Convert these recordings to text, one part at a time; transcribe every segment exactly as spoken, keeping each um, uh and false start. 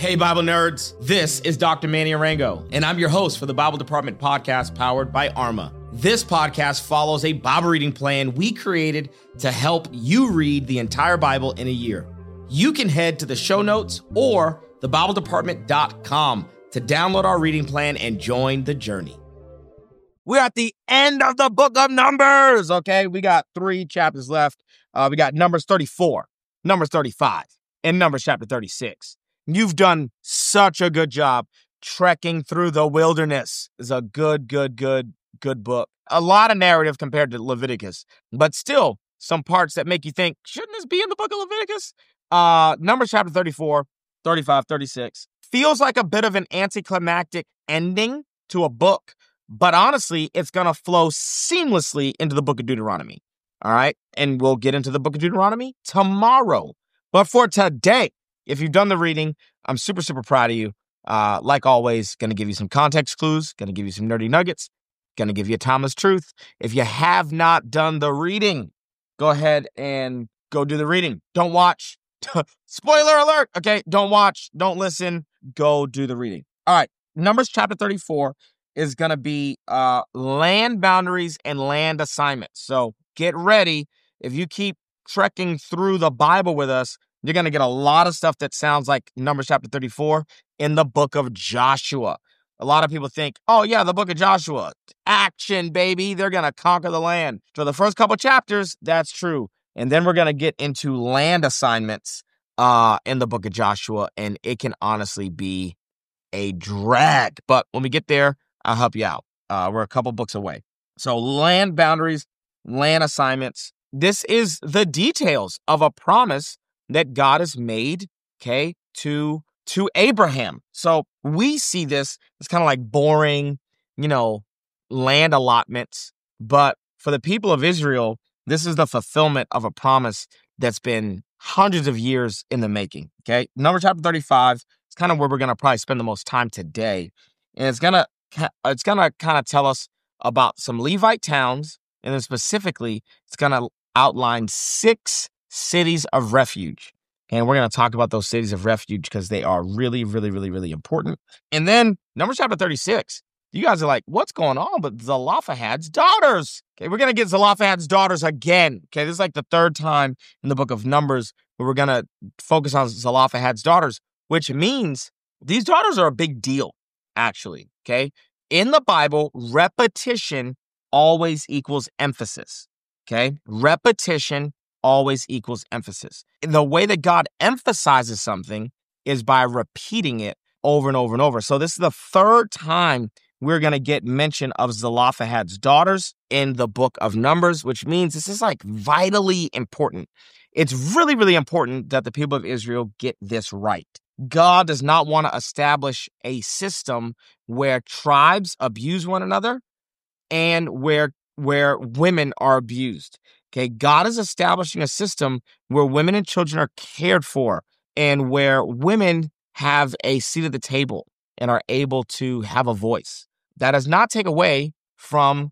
Hey, Bible nerds. This is Doctor Manny Arango, and I'm your host for the Bible Department podcast powered by Arma. This podcast follows a Bible reading plan we created to help you read the entire Bible in a year. You can head to the show notes or the bible department dot com to download our reading plan and join the journey. We're at the end of the book of Numbers, okay? We got three chapters left. Uh, we got Numbers thirty-four, Numbers thirty-five, and Numbers chapter thirty-six. You've done such a good job trekking through the wilderness. It's a good, good, good, good book. A lot of narrative compared to Leviticus, but still some parts that make you think, shouldn't this be in the book of Leviticus? Uh, Numbers chapter thirty-four, thirty-five, thirty-six. Feels like a bit of an anticlimactic ending to a book, but honestly, it's going to flow seamlessly into the book of Deuteronomy. All right? And we'll get into the book of Deuteronomy tomorrow. But for today, if you've done the reading, I'm super, super proud of you. Uh, like always, going to give you some context clues, going to give you some nerdy nuggets, going to give you a timeless truth. If you have not done the reading, go ahead and go do the reading. Don't watch. Spoiler alert. Okay, don't watch. Don't listen. Go do the reading. All right, Numbers chapter thirty-four is going to be uh, land boundaries and land assignments. So get ready. If you keep trekking through the Bible with us, you're going to get a lot of stuff that sounds like Numbers chapter thirty-four in the book of Joshua. A lot of people think, oh, yeah, the book of Joshua. Action, baby. They're going to conquer the land. For the first couple chapters, that's true. And then we're going to get into land assignments uh, in the book of Joshua, and it can honestly be a drag. But when we get there, I'll help you out. Uh, we're a couple books away. So land boundaries, land assignments. This is the details of a promise that God has made, okay, to, to Abraham. So we see this as kind of like boring, you know, land allotments. But for the people of Israel, this is the fulfillment of a promise that's been hundreds of years in the making, okay? Numbers chapter thirty-five is kind of where we're going to probably spend the most time today. And it's going to it's going to kind of tell us about some Levite towns, and then specifically, it's going to outline six cities of refuge. And we're going to talk about those cities of refuge because they are really, really, really, really important. And then Numbers chapter thirty-six. You guys are like, what's going on? But Zelophehad's daughters. Okay, we're going to get Zelophehad's daughters again. Okay, this is like the third time in the book of Numbers where we're going to focus on Zelophehad's daughters, which means these daughters are a big deal, actually. Okay, in the Bible, repetition always equals emphasis. Okay, repetition always equals emphasis. And the way that God emphasizes something is by repeating it over and over and over. So this is the third time we're going to get mention of Zelophehad's daughters in the book of Numbers, which means this is like vitally important. It's really, really important that the people of Israel get this right. God does not want to establish a system where tribes abuse one another and where, where women are abused. Okay, God is establishing a system where women and children are cared for and where women have a seat at the table and are able to have a voice. That does not take away from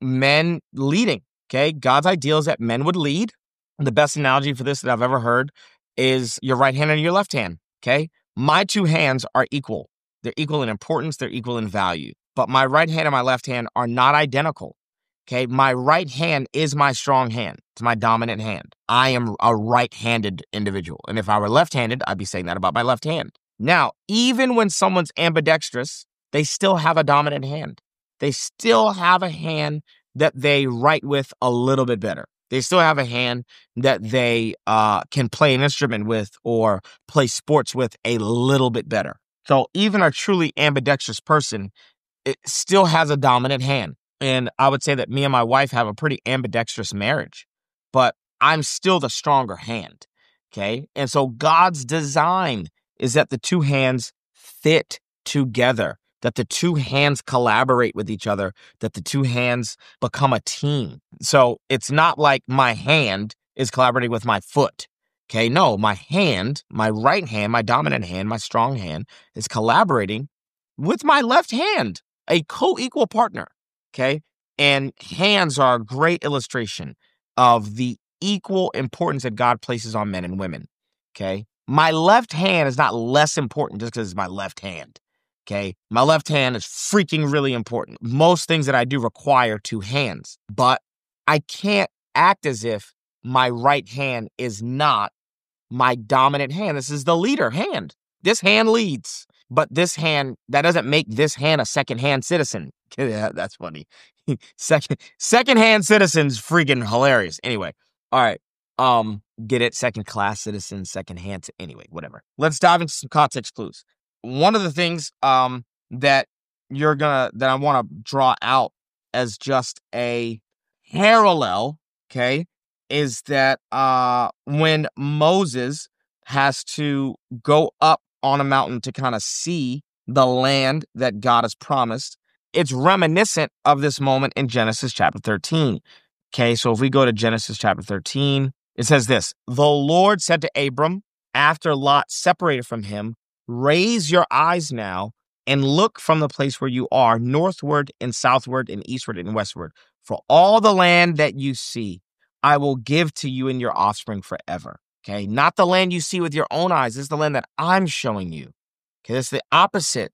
men leading, okay? God's ideal is that men would lead. And the best analogy for this that I've ever heard is your right hand and your left hand, okay? My two hands are equal. They're equal in importance. They're equal in value. But my right hand and my left hand are not identical. Okay, my right hand is my strong hand. It's my dominant hand. I am a right-handed individual. And if I were left-handed, I'd be saying that about my left hand. Now, even when someone's ambidextrous, they still have a dominant hand. They still have a hand that they write with a little bit better. They still have a hand that they uh, can play an instrument with or play sports with a little bit better. So even a truly ambidextrous person, it still has a dominant hand. And I would say that me and my wife have a pretty ambidextrous marriage, but I'm still the stronger hand, okay? And so God's design is that the two hands fit together, that the two hands collaborate with each other, that the two hands become a team. So it's not like my hand is collaborating with my foot, okay? No, my hand, my right hand, my dominant hand, my strong hand is collaborating with my left hand, a co-equal partner. Okay. And hands are a great illustration of the equal importance that God places on men and women. Okay. My left hand is not less important just because it's my left hand. Okay. My left hand is freaking really important. Most things that I do require two hands, but I can't act as if my right hand is not my dominant hand. This is the leader hand. This hand leads, but this hand, that doesn't make this hand a second-hand citizen. Yeah, that's funny. Second, second-hand citizen's freaking hilarious. Anyway, all right. Um, get it? Second-class citizen, second-hand. Anyway, whatever. Let's dive into some context clues. One of the things um that you're gonna that I want to draw out as just a parallel, okay, is that uh when Moses has to go up on a mountain to kind of see the land that God has promised, it's reminiscent of this moment in Genesis chapter thirteen. Okay, so if we go to Genesis chapter thirteen, it says this: the Lord said to Abram, after Lot separated from him, raise your eyes now and look from the place where you are, northward and southward and eastward and westward. For all the land that you see, I will give to you and your offspring forever. Okay, not the land you see with your own eyes. This is the land that I'm showing you. Okay, that's the opposite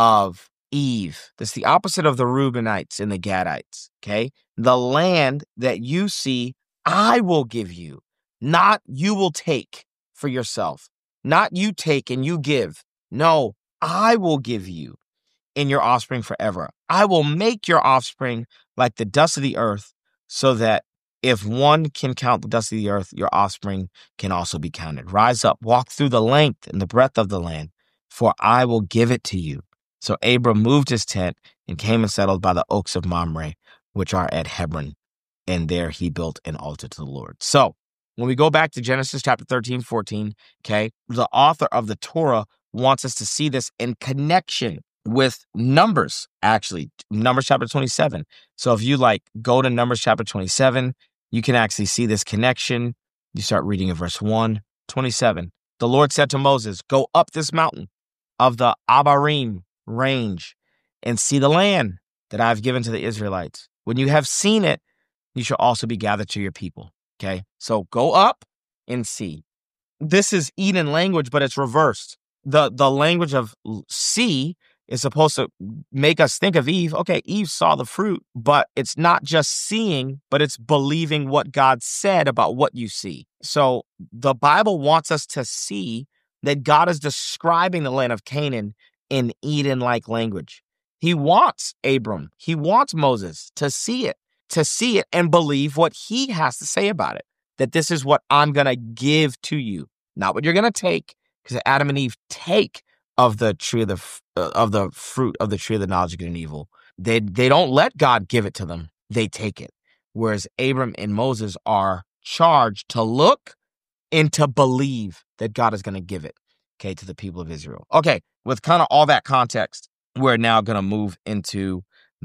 of Eve. That's the opposite of the Reubenites and the Gadites. Okay, the land that you see, I will give you, not you will take for yourself. Not you take and you give. No, I will give you in your offspring forever. I will make your offspring like the dust of the earth, so that if one can count the dust of the earth, your offspring can also be counted. Rise up, walk through the length and the breadth of the land, for I will give it to you. So Abram moved his tent and came and settled by the oaks of Mamre, which are at Hebron. And there he built an altar to the Lord. So when we go back to Genesis chapter thirteen, fourteen, okay, the author of the Torah wants us to see this in connection with Numbers, actually, Numbers chapter twenty-seven. So if you like go to Numbers chapter twenty-seven, you can actually see this connection. You start reading in verse one, twenty-seven. The Lord said to Moses, go up this mountain of the Abarim range and see the land that I've given to the Israelites. When you have seen it, you shall also be gathered to your people. Okay, so go up and see. This is Eden language, but it's reversed. The, the language of see is supposed to make us think of Eve. Okay, Eve saw the fruit, but it's not just seeing, but it's believing what God said about what you see. So the Bible wants us to see that God is describing the land of Canaan in Eden-like language. He wants Abram, he wants Moses to see it, to see it and believe what he has to say about it, that this is what I'm going to give to you, not what you're going to take, because Adam and Eve take of the tree of the uh, of the fruit of the tree of the knowledge of good and evil. They they don't let God give it to them. They take it. Whereas Abram and Moses are charged to look and to believe that God is going to give it, okay, to the people of Israel. Okay, with kind of all that context, we're now going to move into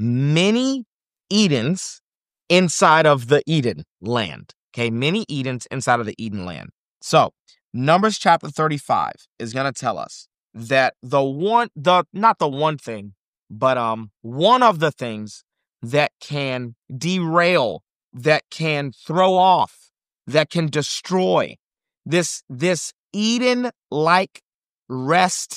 many Edens inside of the Eden land. Okay, many Edens inside of the Eden land. So Numbers chapter thirty-five is going to tell us that the one, the not the one thing, but um one of the things that can derail, that can throw off, that can destroy this this Eden-like rest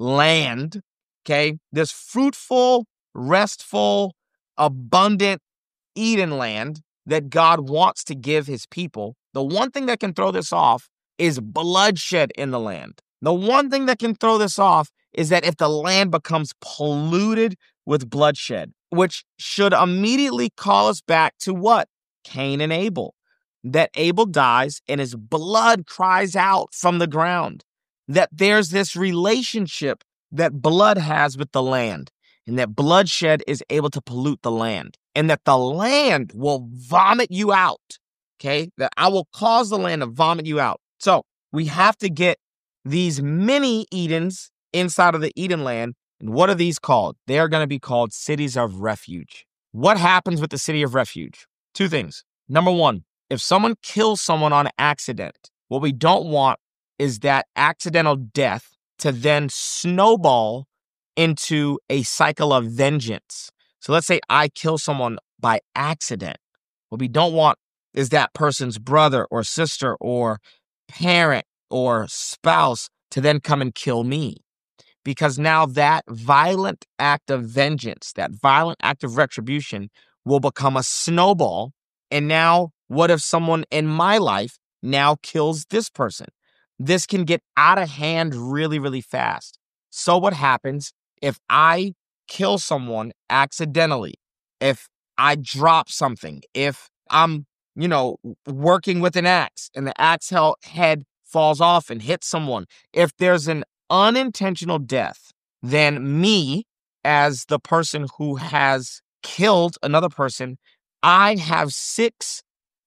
land, okay, this fruitful, restful, abundant Eden land that God wants to give his people. The one thing that can throw this off is bloodshed in the land. The one thing that can throw this off is that if the land becomes polluted with bloodshed, which should immediately call us back to what? Cain and Abel. That Abel dies and his blood cries out from the ground. That there's this relationship that blood has with the land, and that bloodshed is able to pollute the land, and that the land will vomit you out. Okay? That I will cause the land to vomit you out. So we have to get these mini Edens inside of the Eden land. And what are these called? They are going to be called cities of refuge. What happens with the city of refuge? Two things. Number one, if someone kills someone on accident, what we don't want is that accidental death to then snowball into a cycle of vengeance. So let's say I kill someone by accident. What we don't want is that person's brother or sister or parent or spouse to then come and kill me. Because now that violent act of vengeance, that violent act of retribution will become a snowball. And now what if someone in my life now kills this person? This can get out of hand really, really fast. So what happens if I kill someone accidentally? If I drop something, if I'm, you know, working with an axe and the axe head falls off and hits someone, if there's an unintentional death, then me, as the person who has killed another person, I have six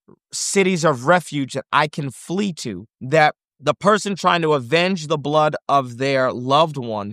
cities of refuge that I can flee to, that the person trying to avenge the blood of their loved one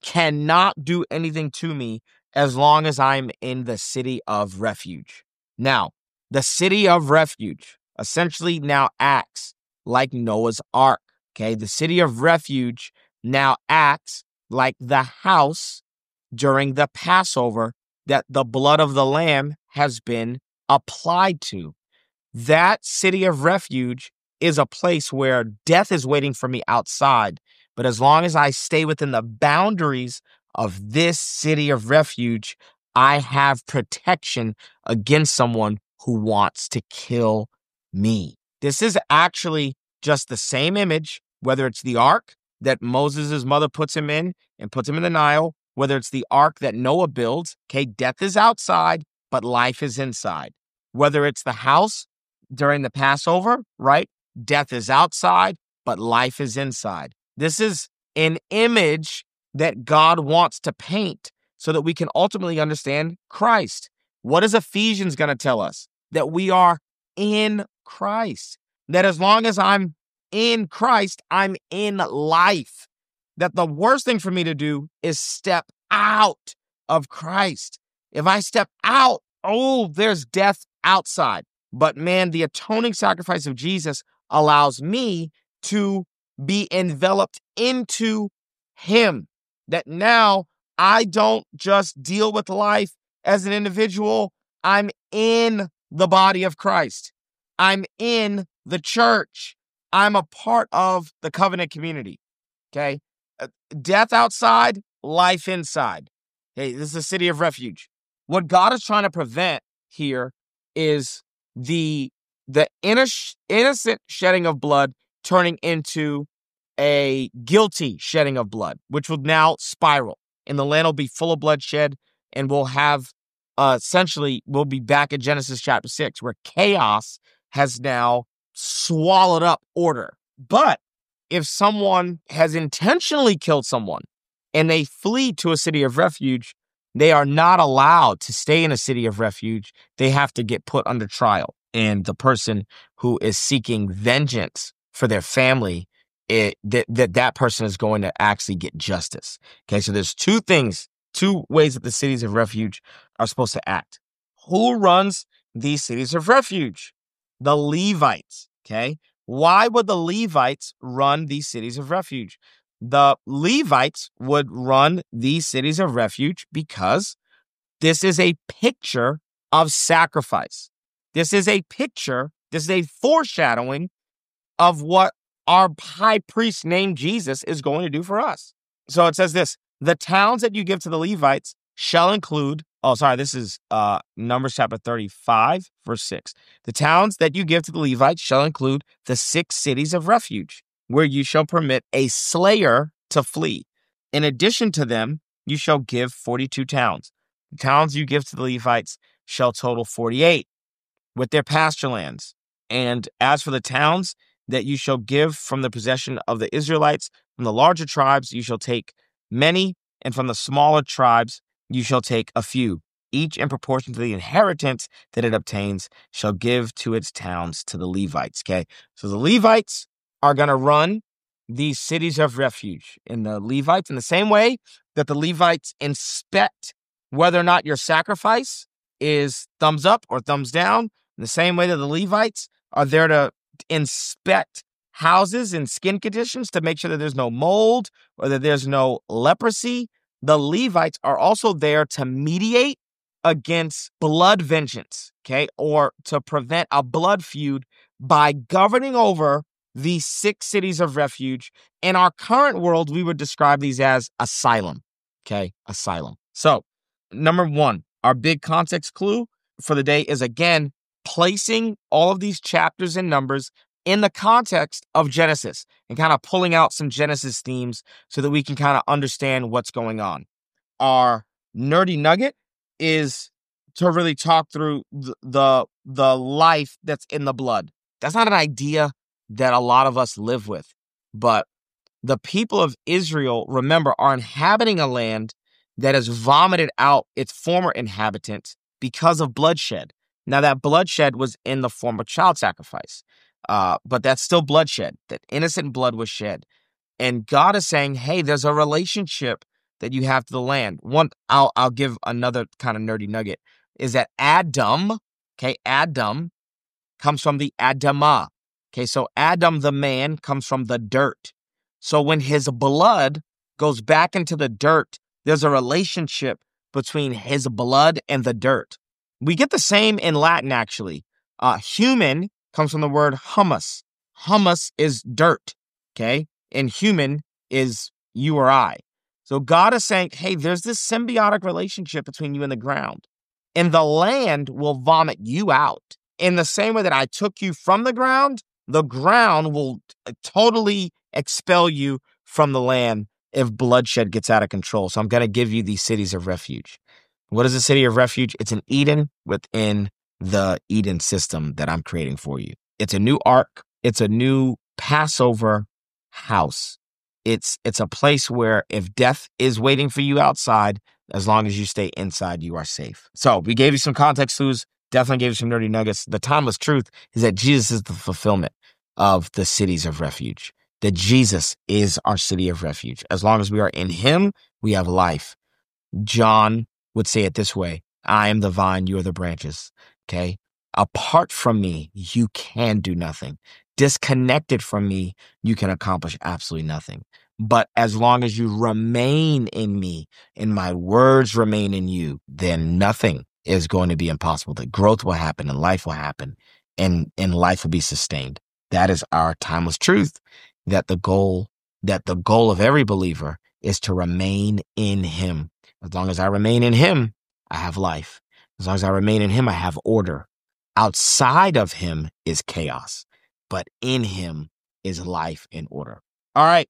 cannot do anything to me as long as I'm in the city of refuge. Now, the city of refuge essentially now acts like Noah's Ark. Okay, the city of refuge now acts like the house during the Passover that the blood of the lamb has been applied to. That city of refuge is a place where death is waiting for me outside. But as long as I stay within the boundaries of this city of refuge, I have protection against someone who wants to kill me. This is actually just the same image, whether it's the ark that Moses' mother puts him in and puts him in the Nile, whether it's the ark that Noah builds. Okay, death is outside, but life is inside. Whether it's the house during the Passover, right? Death is outside, but life is inside. This is an image that God wants to paint so that we can ultimately understand Christ. What is Ephesians going to tell us? That we are in Christ. That as long as I'm in Christ, I'm in life. That the worst thing for me to do is step out of Christ. If I step out, oh, there's death outside. But man, the atoning sacrifice of Jesus allows me to be enveloped into him. That now I don't just deal with life as an individual. I'm in the body of Christ. I'm in the church. I'm a part of the covenant community. Okay. Death outside, life inside. Okay. This is a city of refuge. What God is trying to prevent here is the the innocent shedding of blood turning into a guilty shedding of blood, which will now spiral, and the land will be full of bloodshed, and we'll have uh, essentially we'll be back at Genesis chapter six, where chaos has now swallowed up order. But if someone has intentionally killed someone and they flee to a city of refuge, they are not allowed to stay in a city of refuge. They have to get put under trial. And the person who is seeking vengeance for their family, it, that, that that person is going to actually get justice. Okay, so there's two things, two ways that the cities of refuge are supposed to act. Who runs these cities of refuge? The Levites. Okay, why would the Levites run these cities of refuge? The Levites would run these cities of refuge because this is a picture of sacrifice. This is a picture, this is a foreshadowing of what our high priest named Jesus is going to do for us. So it says this, the towns that you give to the Levites shall include, oh, sorry, this is uh, Numbers chapter thirty-five, verse six. The towns that you give to the Levites shall include the six cities of refuge, where you shall permit a slayer to flee. In addition to them, you shall give forty-two towns. The towns you give to the Levites shall total forty-eight, with their pasture lands. And as for the towns that you shall give from the possession of the Israelites, from the larger tribes you shall take many, and from the smaller tribes you shall take a few. Each in proportion to the inheritance that it obtains shall give to its towns to the Levites. Okay, so the Levites are going to run these cities of refuge. And the Levites, in the same way that the Levites inspect whether or not your sacrifice is thumbs up or thumbs down, in the same way that the Levites are there to inspect houses and skin conditions to make sure that there's no mold or that there's no leprosy, the Levites are also there to mediate against blood vengeance, okay, or to prevent a blood feud by governing over these six cities of refuge. In our current world, we would describe these as asylum. Okay, asylum. So, number one, our big context clue for the day is, again, placing all of these chapters and numbers in the context of Genesis and kind of pulling out some Genesis themes so that we can kind of understand what's going on. Our nerdy nugget is to really talk through the, the, the life that's in the blood. That's not an idea that a lot of us live with, but the people of Israel, remember, are inhabiting a land that has vomited out its former inhabitants because of bloodshed. Now, that bloodshed was in the form of child sacrifice, uh, but that's still bloodshed. That innocent blood was shed. And God is saying, hey, there's a relationship that you have to the land. One, I'll, I'll give another kind of nerdy nugget, is that Adam, okay, Adam comes from the Adamah. Okay, so Adam, the man, comes from the dirt. So when his blood goes back into the dirt, there's a relationship between his blood and the dirt. We get the same in Latin, actually. Uh, human comes from the word humus. Humus is dirt, okay? And human is you or I. So God is saying, hey, there's this symbiotic relationship between you and the ground. And the land will vomit you out. In the same way that I took you from the ground, the ground will totally expel you from the land if bloodshed gets out of control. So I'm going to give you these cities of refuge. What is a city of refuge? It's an Eden within the Eden system that I'm creating for you. It's a new ark. It's a new Passover house. It's it's a place where if death is waiting for you outside, as long as you stay inside, you are safe. So we gave you some context clues, definitely gave you some nerdy nuggets. The timeless truth is that Jesus is the fulfillment of the cities of refuge. That Jesus is our city of refuge. As long as we are in him, we have life. John would say it this way: I am the vine, you are the branches. Okay? Apart from me, you can do nothing. Disconnected from me, you can accomplish absolutely nothing. But as long as you remain in me and my words remain in you, then nothing is going to be impossible. That growth will happen and life will happen and, and life will be sustained. That is our timeless truth, that the goal, that the goal of every believer is to remain in him. As long as I remain in him, I have life. As long as I remain in him, I have order. Outside of him is chaos, but in him is life and order. All right,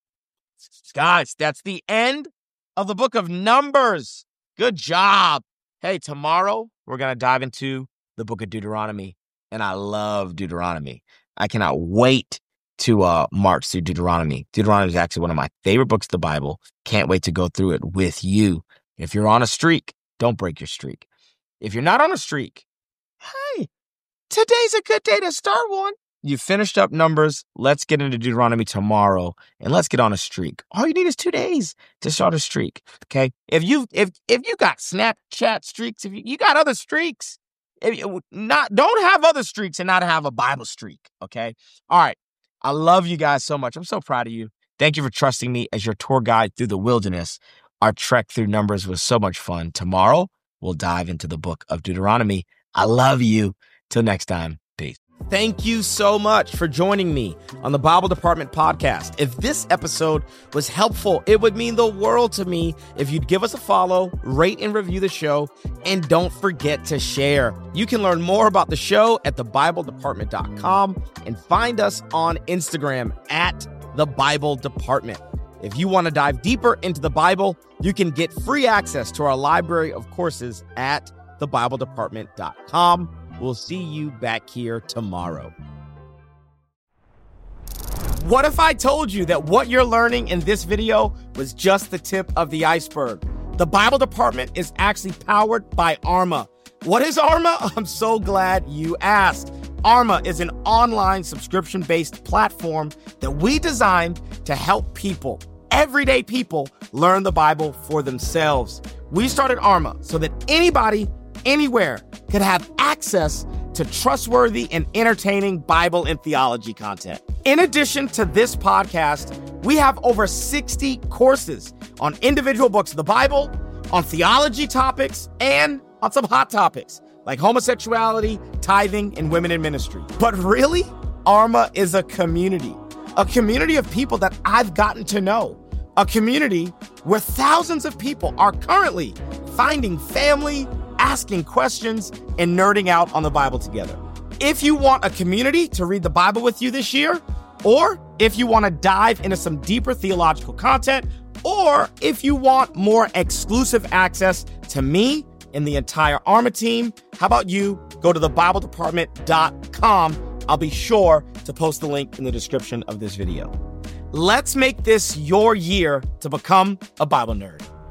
guys, that's the end of the book of Numbers. Good job. Hey, tomorrow we're going to dive into the book of Deuteronomy, and I love Deuteronomy. I cannot wait to uh, march through Deuteronomy. Deuteronomy is actually one of my favorite books of the Bible. Can't wait to go through it with you. If you're on a streak, don't break your streak. If you're not on a streak, hey, today's a good day to start one. You finished up Numbers. Let's get into Deuteronomy tomorrow, and let's get on a streak. All you need is two days to start a streak. Okay. If you if if you got Snapchat streaks, if you, you got other streaks, if you not don't have other streaks and not have a Bible streak. Okay. All right. I love you guys so much. I'm so proud of you. Thank you for trusting me as your tour guide through the wilderness. Our trek through Numbers was so much fun. Tomorrow we'll dive into the book of Deuteronomy. I love you. Till next time. Peace. Thank you so much for joining me on the Bible Department podcast. If this episode was helpful, it would mean the world to me if you'd give us a follow, rate and review the show, and don't forget to share. You can learn more about the show at the bible department dot com and find us on Instagram at the Bible Department. If you want to dive deeper into the Bible, you can get free access to our library of courses at the bible department dot com. We'll see you back here tomorrow. What if I told you that what you're learning in this video was just the tip of the iceberg? The Bible Department is actually powered by Arma. What is Arma? I'm so glad you asked. Arma is an online subscription-based platform that we designed to help people, everyday people, learn the Bible for themselves. We started Arma so that anybody, anywhere, could have access to trustworthy and entertaining Bible and theology content. In addition to this podcast, we have over sixty courses on individual books of the Bible, on theology topics, and on some hot topics like homosexuality, tithing, and women in ministry. But really, Arma is a community. a community of people that I've gotten to know, a community where thousands of people are currently finding family, asking questions, and nerding out on the Bible together. If you want a community to read the Bible with you this year, or if you want to dive into some deeper theological content, or if you want more exclusive access to me and the entire Arma team, how about you go to the bible department dot com. I'll be sure to post the link in the description of this video. Let's make this your year to become a Bible nerd.